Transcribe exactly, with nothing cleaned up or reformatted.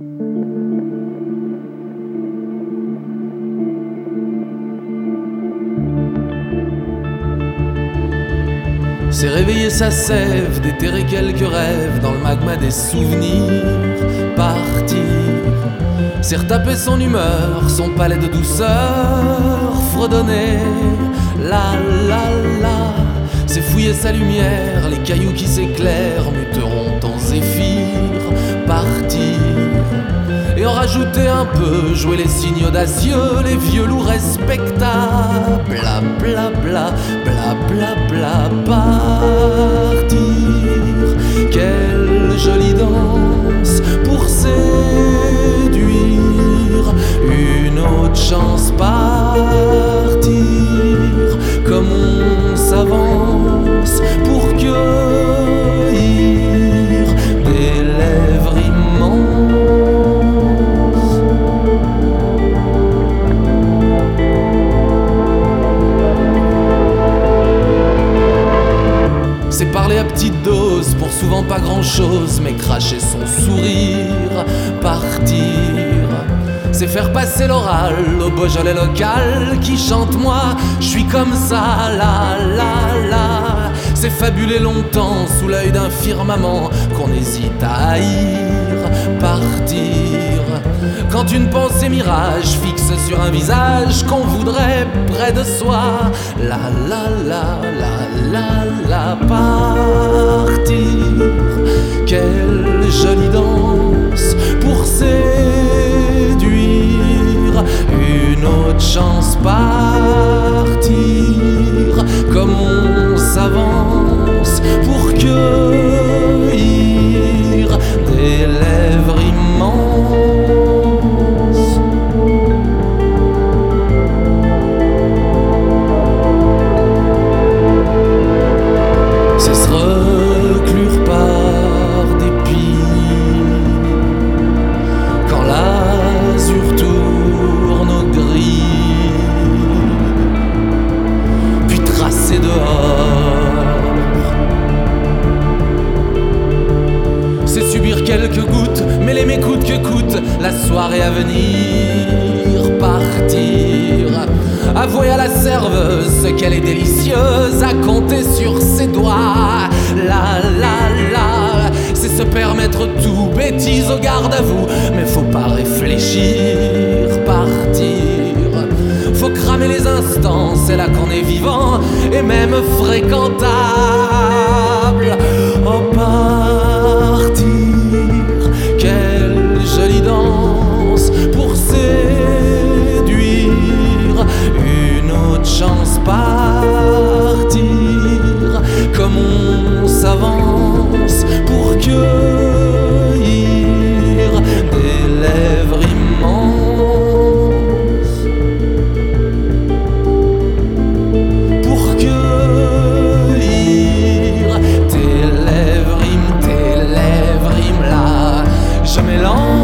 C'est réveiller sa sève, déterrer quelques rêves dans le magma des souvenirs, partir. C'est retaper son humeur, son palais de douceur, fredonner, la la la. C'est fouiller sa lumière, les cailloux qui s'éclairent muteront en zéphyr, partir. Et en rajouter un peu, jouer les signes audacieux, les vieux loups respectables, bla bla bla, bla bla bla, partir. Quelle jolie danse pour séduire, une autre chance, partir. Comme on s'avance pour cueillir des lèvres immenses. C'est parler à petite dose pour souvent pas grand chose, mais cracher son sourire, partir. C'est faire passer l'oral au Beaujolais local qui chante moi, je suis comme ça, la la la. C'est fabuler longtemps sous l'œil d'un firmament qu'on hésite à haïr, partir. Quand une pensée mirage fixe sur un visage qu'on voudrait près de soi, la la la la la la, partir. Quelle jolie danse pour séduire, une autre chance, partir. Comme on s'avance pour cueillir des lèvres immenses. C'est se reclure par dépit quand l'azur tourne au gris, puis tracer dehors. C'est subir quelques gouttes, mais les m'écoute que coûte la soirée à venir, partir. Avouer à la serveuse qu'elle est délicieuse à compter sur ses doigts, la la la. C'est se permettre tout, bêtise au garde à vous, mais faut pas réfléchir, partir. Faut cramer les instants, c'est là qu'on est vivant et même fréquentable. Oh, partir. Quelle jolie danse pour séduire, une autre chance, partir. Comme on s'avance pour cueillir des lèvres immenses, pour cueillir tes lèvres, im, tes lèvres, im, là je mélange